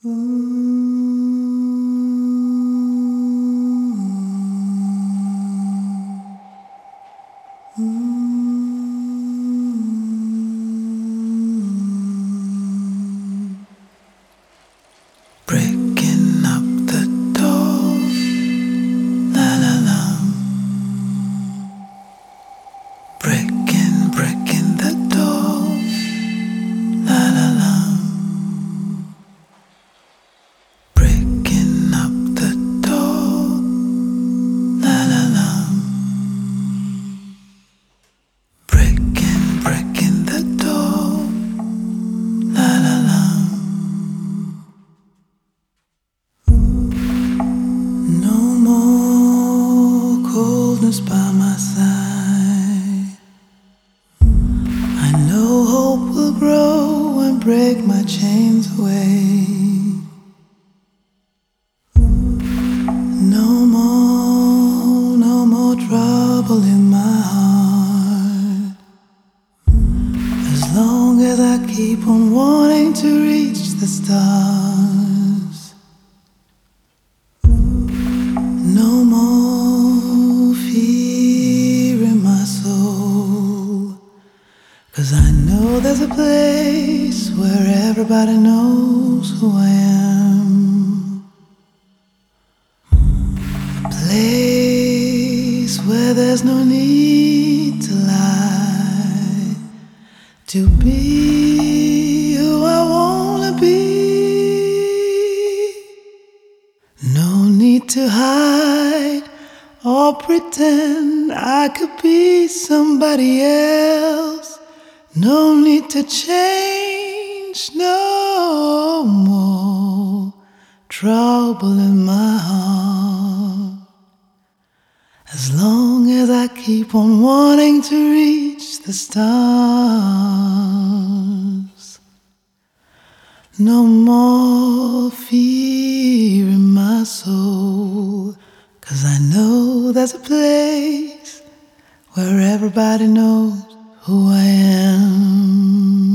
Breaking up the door, la la la. Breaking the door, la la la. Breaking up the door, la la la. Breaking the door, la la la. No more coldness by my side. I know hope will grow and break my chains away. No more trouble in my heart. As long as I keep on wanting to reach the stars. No more fear in my soul, 'cause I know there's a place where everybody knows who I am. A place where there's no need to lie, to be who I wanna be. No need to hide or pretend I could be somebody else. No need to change, no more trouble in my heart. As long as I keep on wanting to reach the stars. No more fear in my soul, 'cause I know there's a place where everybody knows who I am.